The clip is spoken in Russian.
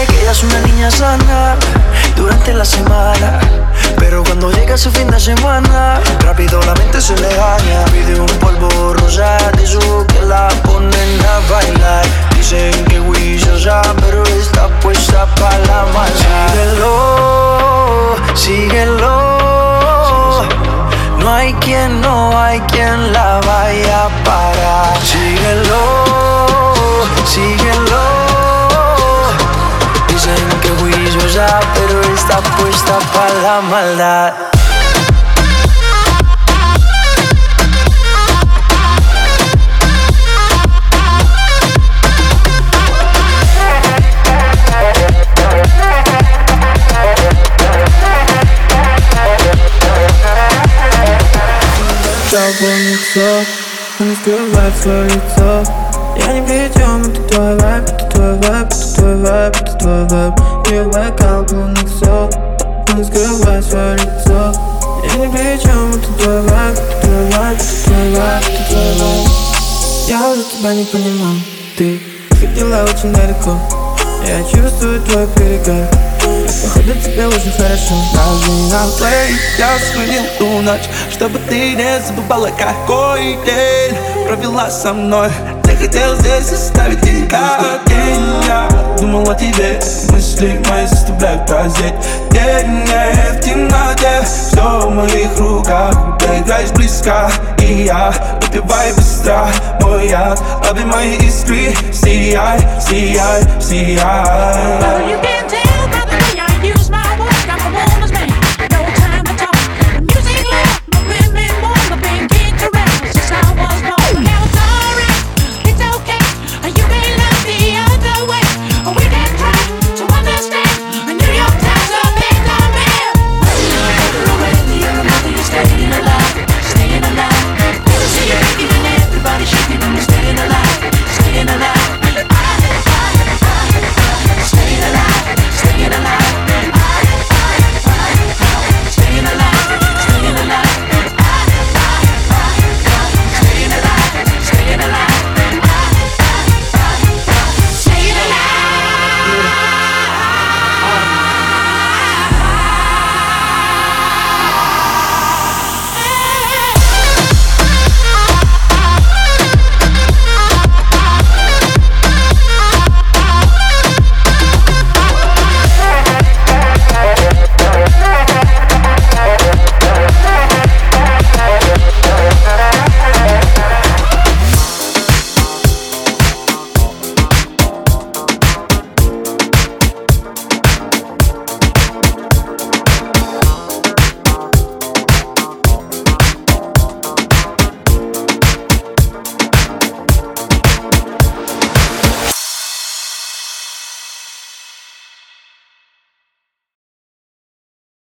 que ella es una niña sana durante la semana, pero cuando llega su fin de semana, rápido la mente se le daña. Pide un polvo rosa de esos que la ponen a bailar. Dicen que juiciosa, pero está puesta pa' la maldad. Síguelo, no hay quien la vaya a parar. Síguelo, dicen que juiciosa, pero está puesta pa' la maldad. Никто не скрывает свое лицо. Я не придем, это твой вайб, это твой вайб, это твой вайб, это твой вайб. Ее вайкал был никто, он не скрывает свое лицо. Я не придем, это твой вайб, это твой вайб, это твой вайб, это твой вайб. Я уже тебя не понимаю, ты ходила очень далеко. Я чувствую твой перегар. Походу тебе уже хорошо. На плей я сменил ту ночь, чтобы ты не забывала, какой день провела со мной. Ты хотел здесь оставить тебя день. Я думал о тебе, мысли мои заставляют прозреть. День в темноте, все в моих руках. Ты играешь близко, и я выпивай быстро мой яд. Обе мои искры, сияй, сияй, сияй.